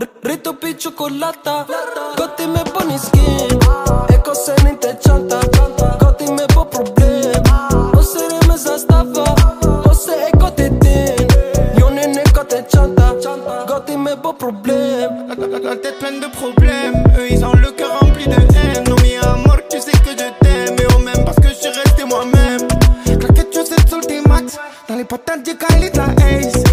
Rito più cioccolata, Gotti me buoni skin E cose non te chanta, Gotti me po problem O se ne me zastava, o se e Gotti din Yo ne Gotti chanta, Gotti me po problem. La tête pleine de problèmes, eux ils ont le cœur rempli de haine. Non mais à mort tu sais que je t'aime, et au même parce que je suis resté moi-même. Claquette chaussette sur le T-Max, dans les patates du Kylie de la Ace.